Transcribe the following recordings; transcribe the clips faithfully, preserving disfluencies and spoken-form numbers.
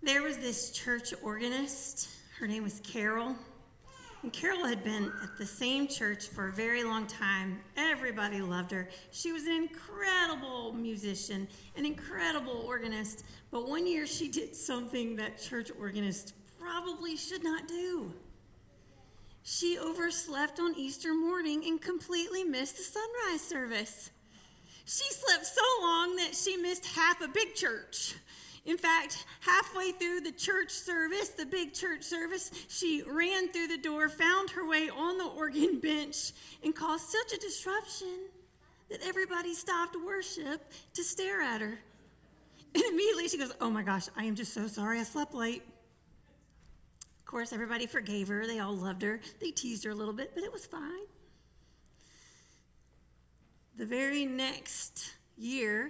There was this church organist. Her name was Carol. And Carol had been at the same church for a very long time. Everybody loved her. She was an incredible musician, an incredible organist. But one year she did something that church organists probably should not do. She overslept on Easter morning and completely missed the sunrise service. She slept so long that she missed half a big church. In fact, halfway through the church service, the big church service, she ran through the door, found her way on the organ bench, and caused such a disruption that everybody stopped worship to stare at her. And immediately she goes, "Oh my gosh, I am just so sorry I slept late." Of course, everybody forgave her. They all loved her. They teased her a little bit, but it was fine. The very next year,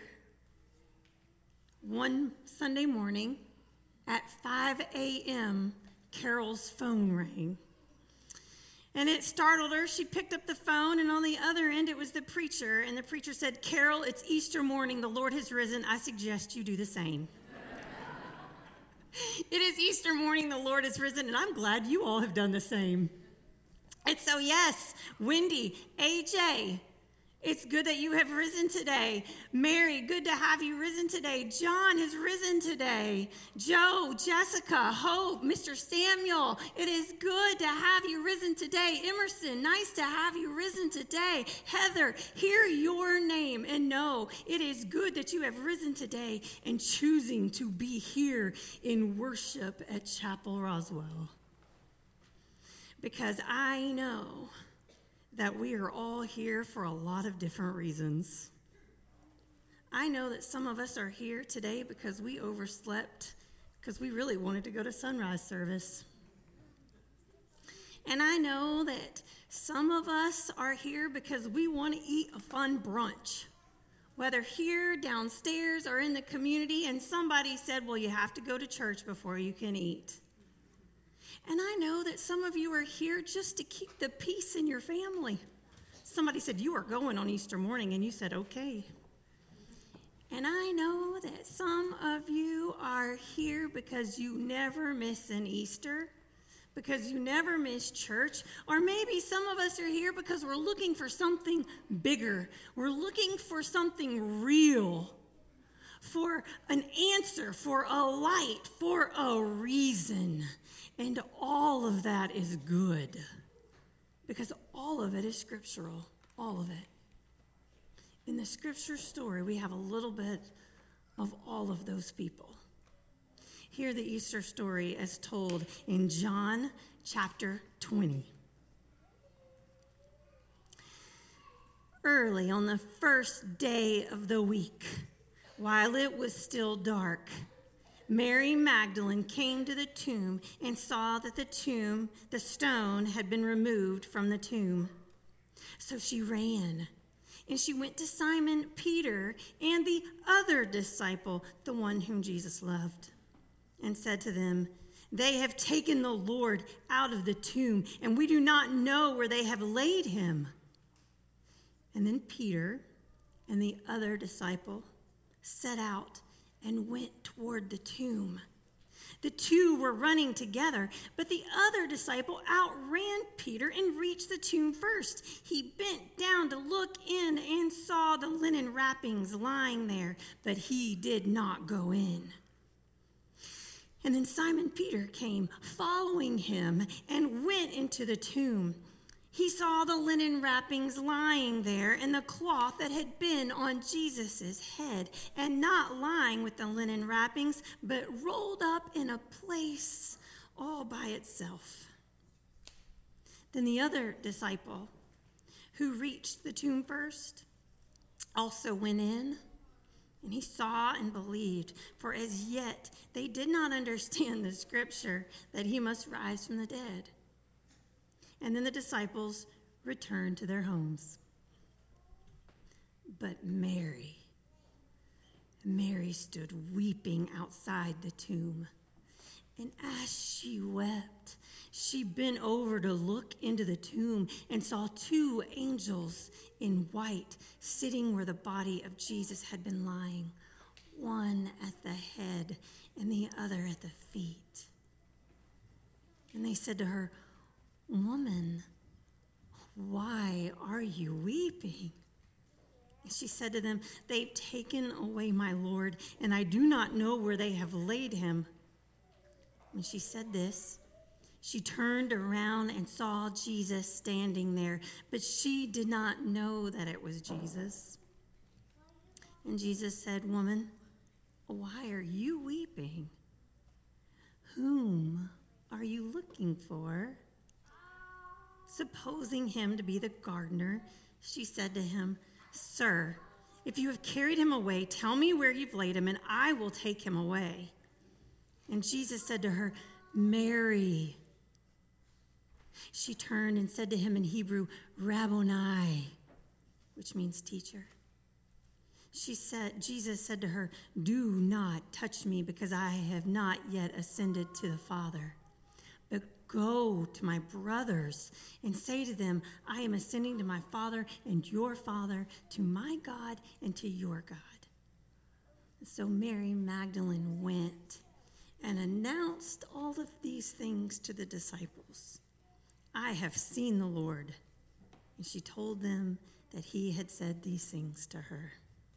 one Sunday morning at five a.m., Carol's phone rang. And it startled her. She picked up the phone, and on the other end, it was the preacher. And the preacher said, "Carol, it's Easter morning. The Lord has risen. I suggest you do the same." It is Easter morning. The Lord has risen, and I'm glad you all have done the same. And so, yes, Wendy, A J, it's good that you have risen today. Mary, good to have you risen today. John has risen today. Joe, Jessica, Hope, Mister Samuel, it is good to have you risen today. Emerson, nice to have you risen today. Heather, hear your name and know it is good that you have risen today and choosing to be here in worship at Chapel Roswell. Because I know that we are all here for a lot of different reasons. I know that some of us are here today because we overslept, because we really wanted to go to sunrise service. And I know that some of us are here because we want to eat a fun brunch, whether here, downstairs, or in the community, and somebody said, "Well, you have to go to church before you can eat." And I know that some of you are here just to keep the peace in your family. Somebody said, "You are going on Easter morning," and you said, "Okay." And I know that some of you are here because you never miss an Easter, because you never miss church, or maybe some of us are here because we're looking for something bigger. We're looking for something real, for an answer, for a light, for a reason. And all of that is good, because all of it is scriptural, all of it. In the scripture story, we have a little bit of all of those people. Hear the Easter story as told in John chapter twenty. Early on the first day of the week, while it was still dark, Mary Magdalene came to the tomb and saw that the tomb, the stone, had been removed from the tomb. So she ran, and she went to Simon Peter and the other disciple, the one whom Jesus loved, and said to them, "They have taken the Lord out of the tomb, and we do not know where they have laid him." And then Peter and the other disciple set out and went toward the tomb. The two were running together, but the other disciple outran Peter and reached the tomb first. He bent down to look in and saw the linen wrappings lying there, but he did not go in. And then Simon Peter came, following him, and went into the tomb. He saw the linen wrappings lying there and the cloth that had been on Jesus' head, and not lying with the linen wrappings, but rolled up in a place all by itself. Then the other disciple, who reached the tomb first, also went in, and he saw and believed, for as yet they did not understand the scripture that he must rise from the dead. And then the disciples returned to their homes. But Mary, Mary stood weeping outside the tomb. And as she wept, she bent over to look into the tomb and saw two angels in white sitting where the body of Jesus had been lying, one at the head and the other at the feet. And they said to her, "Woman, why are you weeping?" And she said to them, "They've taken away my Lord, and I do not know where they have laid him." When she said this, she turned around and saw Jesus standing there, but she did not know that it was Jesus. And Jesus said, "Woman, why are you weeping? Whom are you looking for?" Supposing him to be the gardener, she said to him, "Sir, if you have carried him away, tell me where you've laid him, and I will take him away." And Jesus said to her, "Mary." She turned and said to him in Hebrew, "Rabboni," which means teacher. She said, Jesus said to her, "Do not touch me, because I have not yet ascended to the Father. But go to my brothers and say to them, I am ascending to my Father and your Father, to my God and to your God." So Mary Magdalene went and announced all of these things to the disciples. "I have seen the Lord." And she told them that he had said these things to her.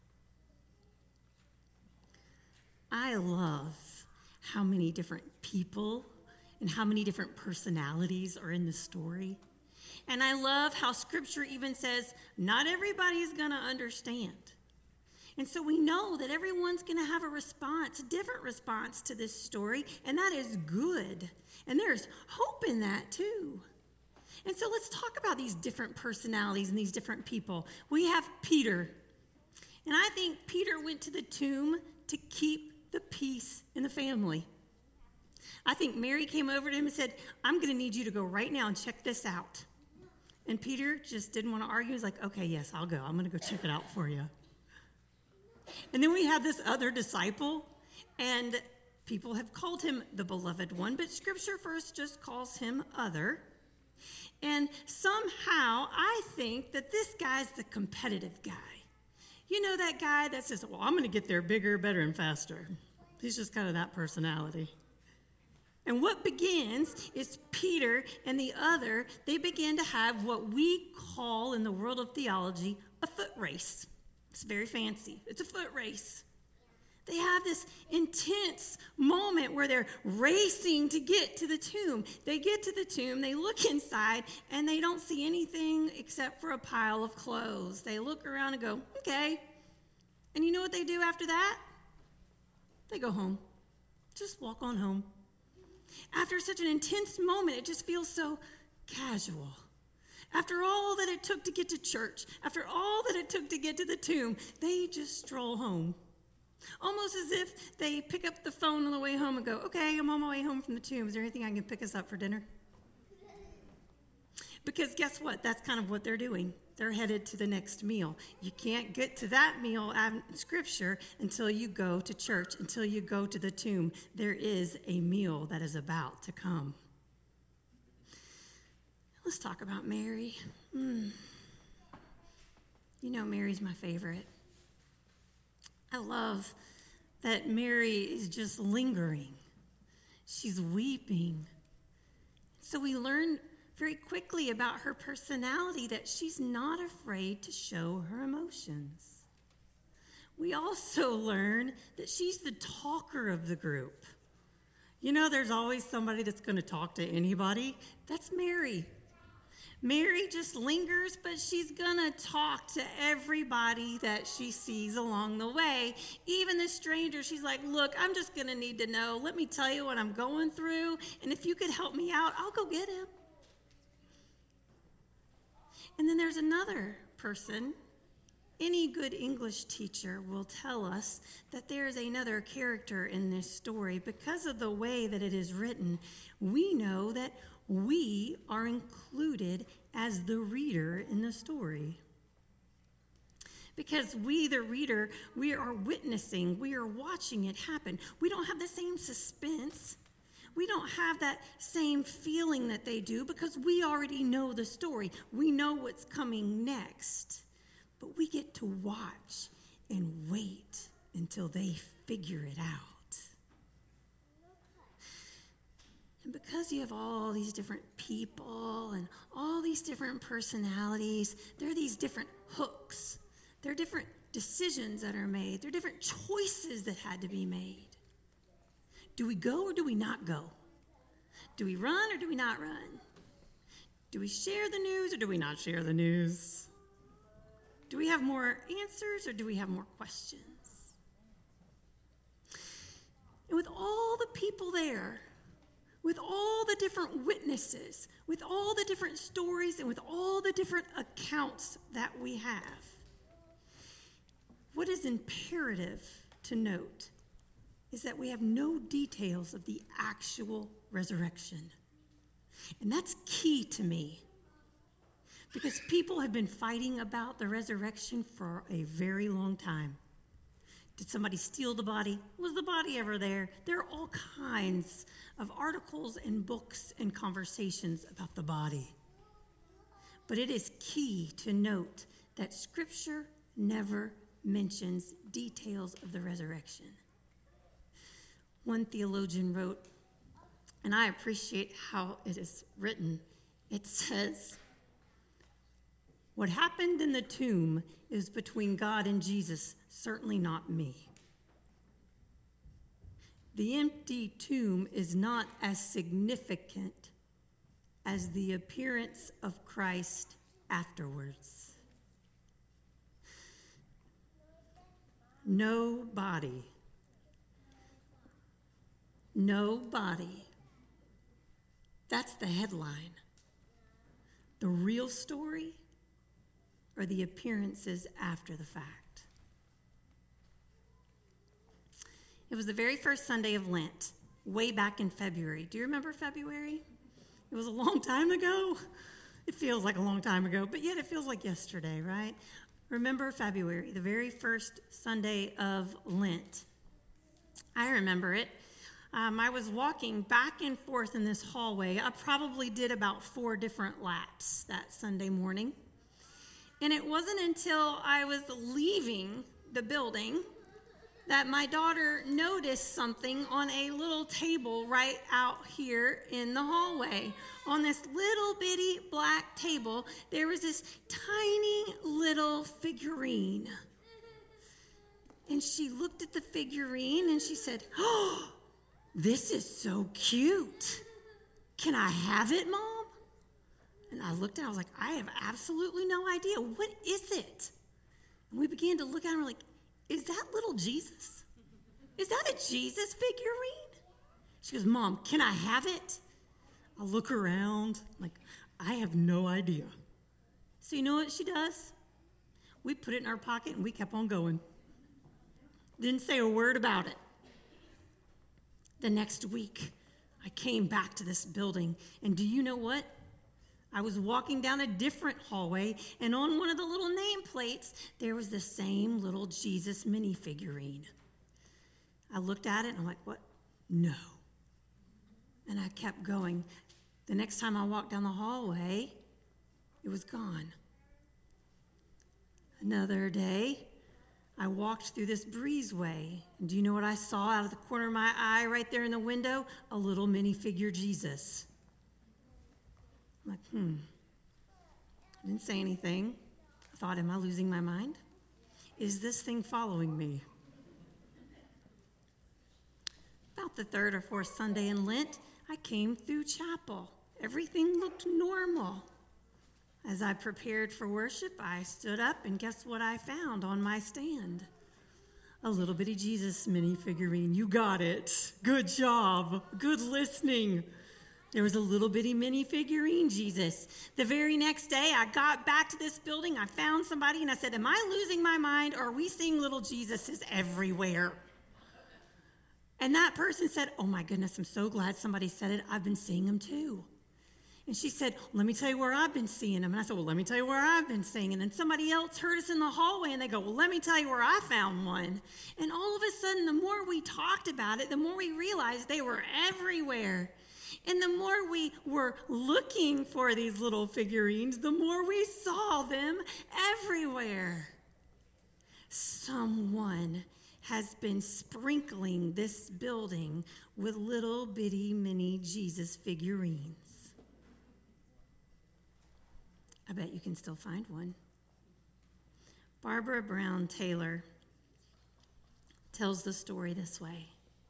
I love how many different people and how many different personalities are in the story. And I love how Scripture even says not everybody is going to understand. And so we know that everyone's going to have a response, a different response to this story, and that is good. And there's hope in that too. And so let's talk about these different personalities and these different people. We have Peter. And I think Peter went to the tomb to keep the peace in the family. I think Mary came over to him and said, "I'm going to need you to go right now and check this out." And Peter just didn't want to argue. He was like, "Okay, yes, I'll go. I'm going to go check it out for you." And then we have this other disciple, and people have called him the beloved one, but Scripture first just calls him other. And somehow I think that this guy's the competitive guy. You know that guy that says, "Well, I'm going to get there bigger, better, and faster." He's just kind of that personality. And what begins is Peter and the other, they begin to have what we call in the world of theology a foot race. It's very fancy. It's a foot race. They have this intense moment where they're racing to get to the tomb. They get to the tomb, they look inside, and they don't see anything except for a pile of clothes. They look around and go, "Okay." And you know what they do after that? They go home. Just walk on home. After such an intense moment, it just feels so casual. After all that it took to get to church, after all that it took to get to the tomb, they just stroll home. Almost as if they pick up the phone on the way home and go, "Okay, I'm on my way home from the tomb. Is there anything I can pick us up for dinner?" Because guess what? That's kind of what they're doing. They're headed to the next meal. You can't get to that meal in Scripture until you go to church, until you go to the tomb. There is a meal that is about to come. Let's talk about Mary. Mm. You know, Mary's my favorite. I love that Mary is just lingering. She's weeping. So we learn very quickly about her personality that she's not afraid to show her emotions. We also learn that she's the talker of the group. You know, there's always somebody that's going to talk to anybody. That's Mary. Mary just lingers, but she's going to talk to everybody that she sees along the way. Even the stranger, she's like, "Look, I'm just going to need to know. Let me tell you what I'm going through. And if you could help me out, I'll go get him." And then there's another person. Any good English teacher will tell us that there's another character in this story. Because of the way that it is written, we know that we are included as the reader in the story. Because we, the reader, we are witnessing, we are watching it happen. We don't have the same suspense. We don't have that same feeling that they do because we already know the story. We know what's coming next. But we get to watch and wait until they figure it out. And because you have all these different people and all these different personalities, there are these different hooks. There are different decisions that are made. There are different choices that had to be made. Do we go or do we not go? Do we run or do we not run? Do we share the news or do we not share the news? Do we have more answers or do we have more questions? And with all the people there, with all the different witnesses, with all the different stories, and with all the different accounts that we have, what is imperative to note is that we have no details of the actual resurrection. And that's key to me, because people have been fighting about the resurrection for a very long time. Did somebody steal the body? Was the body ever there? There are all kinds of articles and books and conversations about the body. But it is key to note that Scripture never mentions details of the resurrection. One theologian wrote, and I appreciate how it is written, it says, "What happened in the tomb is between God and Jesus, certainly not me. The empty tomb is not as significant as the appearance of Christ afterwards. No body, no body." That's the headline. The real story or the appearances after the fact. It was the very first Sunday of Lent, way back in February. Do you remember February? It was a long time ago. It feels like a long time ago, but yet it feels like yesterday, right? Remember February, the very first Sunday of Lent. I remember it. Um, I was walking back and forth in this hallway. I probably did about four different laps that Sunday morning. And it wasn't until I was leaving the building that my daughter noticed something on a little table right out here in the hallway. On this little bitty black table, there was this tiny little figurine. And she looked at the figurine and she said, "Oh, this is so cute. Can I have it, Mom?" And I looked at it, I was like, I have absolutely no idea. What is it? And we began to look at it and we're like, is that little Jesus? Is that a Jesus figurine? She goes, "Mom, can I have it?" I look around, like, I have no idea. So you know what she does? We put it in our pocket and we kept on going. Didn't say a word about it. The next week, I came back to this building, and do you know what? I was walking down a different hallway, and on one of the little nameplates, there was the same little Jesus mini figurine. I looked at it, and I'm like, what? No. And I kept going. The next time I walked down the hallway, it was gone. Another day, I walked through this breezeway, and do you know what I saw out of the corner of my eye right there in the window? A little minifigure Jesus. I'm like, hmm. I didn't say anything. I thought, am I losing my mind? Is this thing following me? About the third or fourth Sunday in Lent, I came through chapel. Everything looked normal. As I prepared for worship, I stood up, and guess what I found on my stand? A little bitty Jesus mini figurine. You got it. Good job. Good listening. There was a little bitty mini figurine Jesus. The very next day, I got back to this building. I found somebody, and I said, am I losing my mind, or are we seeing little Jesuses everywhere? And that person said, oh my goodness, I'm so glad somebody said it. I've been seeing them too. And she said, let me tell you where I've been seeing them. And I said, well, let me tell you where I've been seeing them. And then somebody else heard us in the hallway, and they go, well, let me tell you where I found one. And all of a sudden, the more we talked about it, the more we realized they were everywhere. And the more we were looking for these little figurines, the more we saw them everywhere. Someone has been sprinkling this building with little bitty mini Jesus figurines. I bet you can still find one. Barbara Brown Taylor tells the story this way.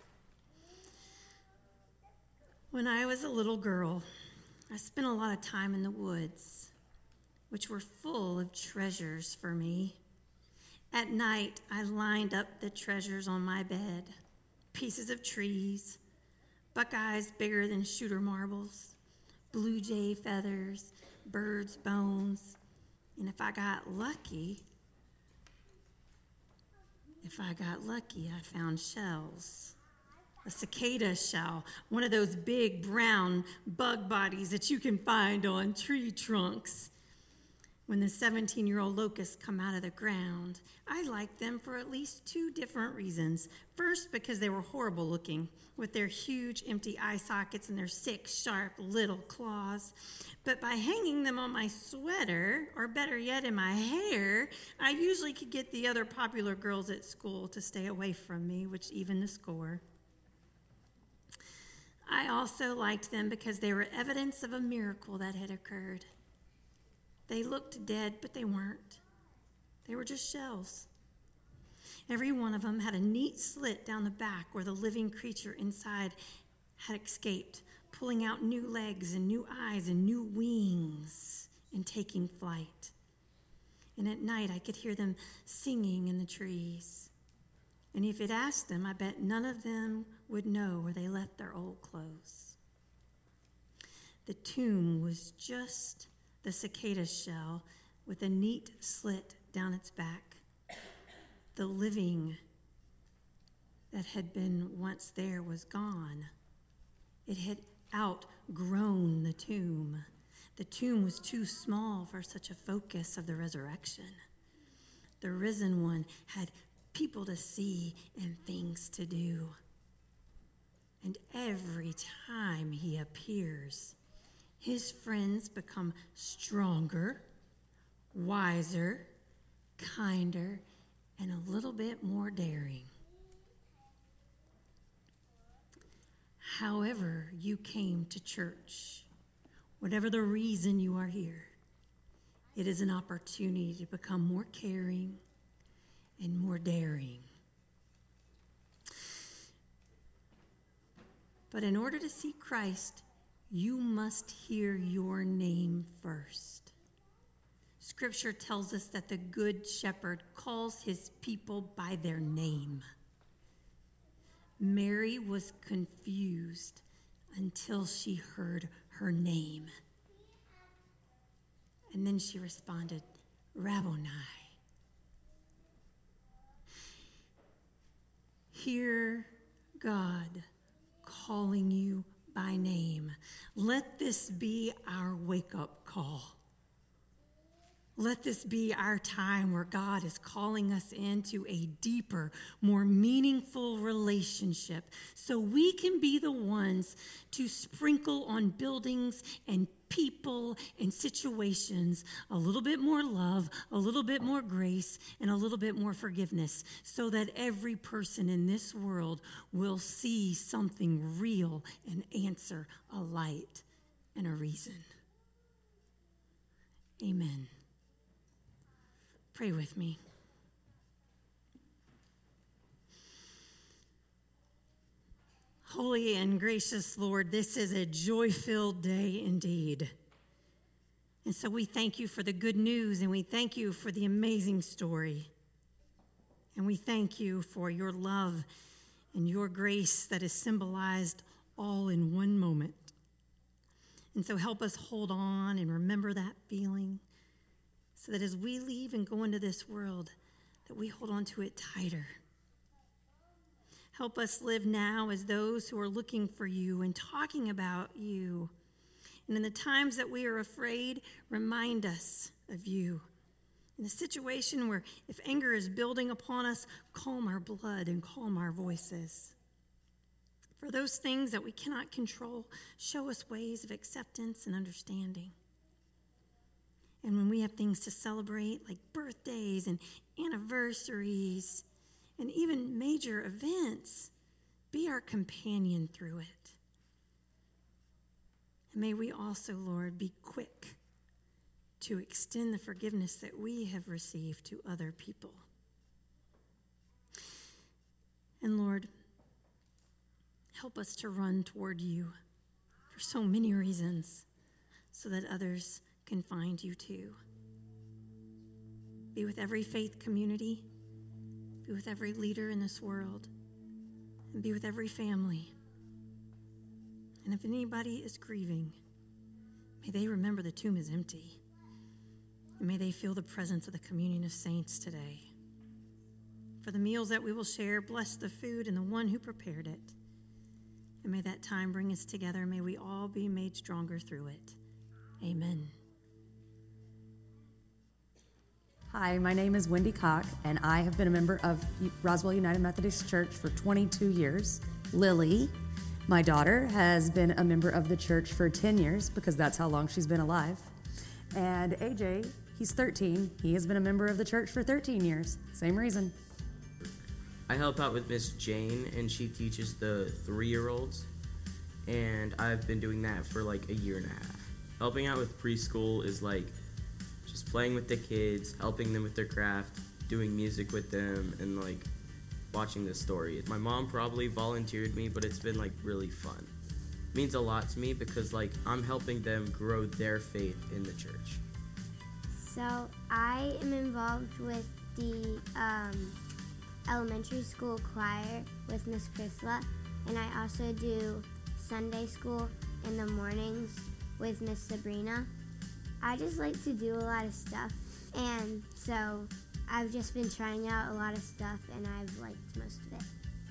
When I was a little girl, I spent a lot of time in the woods, which were full of treasures for me. At night, I lined up the treasures on my bed, pieces of trees, buckeyes bigger than shooter marbles, blue jay feathers, birds' bones, and if I got lucky, if I got lucky, I found shells. A cicada shell, one of those big brown bug bodies that you can find on tree trunks. When the seventeen-year-old locusts come out of the ground, I liked them for at least two different reasons. First, because they were horrible looking, with their huge empty eye sockets and their sick, sharp little claws. But by hanging them on my sweater, or better yet, in my hair, I usually could get the other popular girls at school to stay away from me, which evened the score. I also liked them because they were evidence of a miracle that had occurred. They looked dead, but they weren't. They were just shells. Every one of them had a neat slit down the back where the living creature inside had escaped, pulling out new legs and new eyes and new wings and taking flight. And at night, I could hear them singing in the trees. And if you'd asked them, I bet none of them would know where they left their old clothes. The tomb was just the cicada shell with a neat slit down its back. The living that had been once there was gone. It had outgrown the tomb. The tomb was too small for such a focus of the resurrection. The risen one had people to see and things to do. And every time he appears, his friends become stronger, wiser, kinder, and a little bit more daring. However you came to church, whatever the reason you are here, it is an opportunity to become more caring and more daring. But in order to see Christ, you must hear your name first. Scripture tells us that the Good Shepherd calls his people by their name. Mary was confused until she heard her name. And then she responded, Rabboni. Hear God calling you by name. Let this be our wake-up call. Let this be our time where God is calling us into a deeper, more meaningful relationship so we can be the ones to sprinkle on buildings and people and situations a little bit more love, a little bit more grace, and a little bit more forgiveness so that every person in this world will see something real and answer a light and a reason. Amen. Pray with me. Holy and gracious Lord, this is a joy-filled day indeed. And so we thank you for the good news, and we thank you for the amazing story. And we thank you for your love and your grace that is symbolized all in one moment. And so help us hold on and remember that feeling, so that as we leave and go into this world, that we hold on to it tighter. Help us live now as those who are looking for you and talking about you. And in the times that we are afraid, remind us of you. In the situation where if anger is building upon us, calm our blood and calm our voices. For those things that we cannot control, show us ways of acceptance and understanding. And when we have things to celebrate, like birthdays and anniversaries and even major events. Be our companion through it. And may we also, Lord, be quick to extend the forgiveness that we have received to other people. And Lord, help us to run toward you for so many reasons so that others can find you too. Be with every faith community. Be with every leader in this world. And be with every family. And if anybody is grieving, may they remember the tomb is empty. And may they feel the presence of the communion of saints today. For the meals that we will share, bless the food and the one who prepared it. And may that time bring us together. May we all be made stronger through it. Amen. Hi, my name is Wendy Koch, and I have been a member of Roswell United Methodist Church for twenty-two years. Lily, my daughter, has been a member of the church for ten years because that's how long she's been alive. And A J, he's thirteen. He has been a member of the church for thirteen years. Same reason. I help out with Miss Jane, and she teaches the three-year-olds, and I've been doing that for like a year and a half. Helping out with preschool is like just playing with the kids, helping them with their craft, doing music with them, and like watching the story. My mom probably volunteered me, but it's been like really fun. It means a lot to me because like I'm helping them grow their faith in the church. So I am involved with the um, elementary school choir with Miss Chrysla, and I also do Sunday school in the mornings with Miss Sabrina. I just like to do a lot of stuff, and so I've just been trying out a lot of stuff, and I've liked most of it.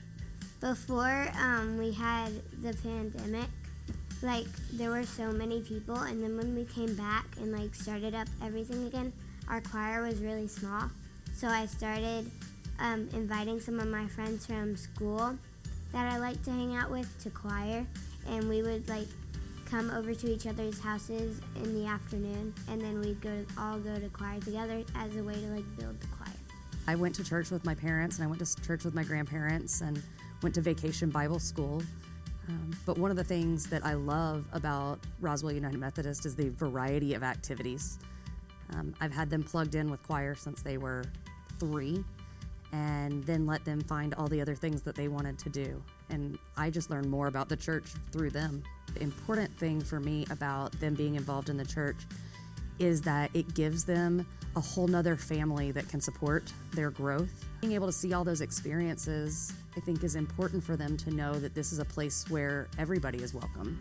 Before um, we had the pandemic, like there were so many people, and then when we came back and like started up everything again, our choir was really small. So I started um, inviting some of my friends from school that I like to hang out with to choir, and we would like come over to each other's houses in the afternoon, and then we'd go to, all go to choir together as a way to like build the choir. I went to church with my parents, and I went to church with my grandparents, and went to Vacation Bible School. Um, but one of the things that I love about Roswell United Methodist is the variety of activities. Um, I've had them plugged in with choir since they were three, and then let them find all the other things that they wanted to do. And I just learned more about the church through them. The important thing for me about them being involved in the church is that it gives them a whole nother family that can support their growth. Being able to see all those experiences, I think, is important for them to know that this is a place where everybody is welcome.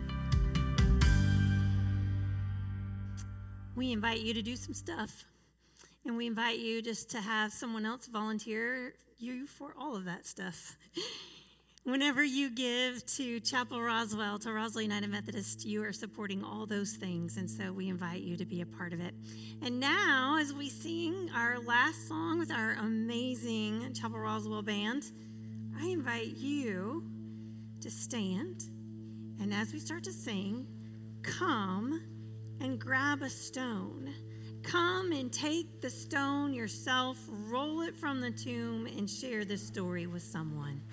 We invite you to do some stuff, and we invite you just to have someone else volunteer you for all of that stuff. Whenever you give to Chapel Roswell, to Roswell United Methodist, you are supporting all those things, and so we invite you to be a part of it. And now, as we sing our last song with our amazing Chapel Roswell band, I invite you to stand, and as we start to sing, come and grab a stone. Come and take the stone yourself, roll it from the tomb, and share this story with someone.